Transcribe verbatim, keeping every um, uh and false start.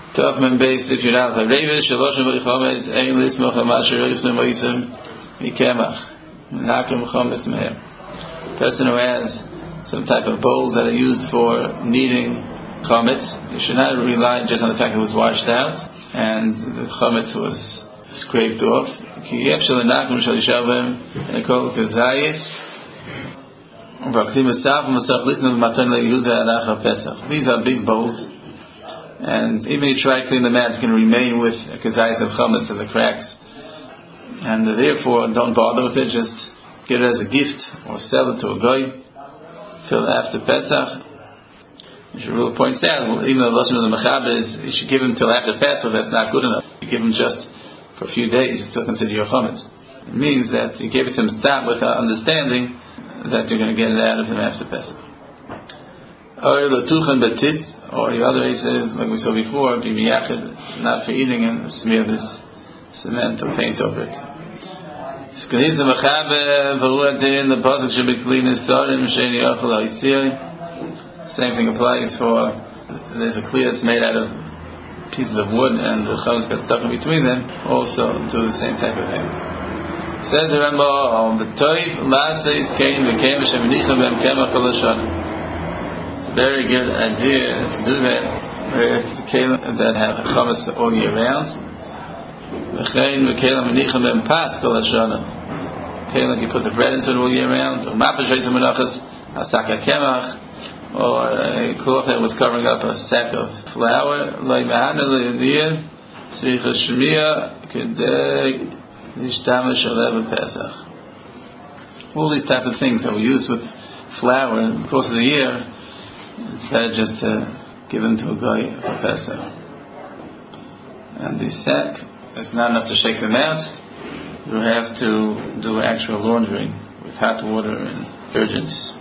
Tofman based if you're not a David, Shaloshim B'Chometz, Ein Lismoch HaMasher Yisem V'Yisem Mikemach, Menakim Chometz Mehem. Person who has some type of bowls that are used for kneading chometz, you should not rely just on the fact that it was washed out and the chometz was scraped off. These are big bowls, and even if you try to clean them out, you can remain with a kazayis of chometz in the cracks, and therefore don't bother with it. Just give it as a gift or sell it to a guy till after Pesach. Shmuel points out, well, even though the lashon of the mechaber is you should give him till after Pesach, that's not good enough. You give him just for a few days, it's still considered your chometz. It means that you gave it to him stop with our understanding that you're going to get it out of him after Pesach. Or l'tuchan betit, or the other way says, like we saw before, be miyachid, not for eating, and smear this cement or paint over it. The same thing applies for, there's a kli that's made out of pieces of wood and the chametz got stuck in between them, also do the same type of thing. Says the Rambam, it's a very good idea to do that with the kelim that have chametz all year round. Kelim, you put the bread into it all year round, or a cloth that was covering up a sack of flour. All these type of things that we use with flour in the course of the year, it's better just to give them to a guy for Pesach. And the sack, it's not enough to shake them out. You have to do actual laundering with hot water and detergents.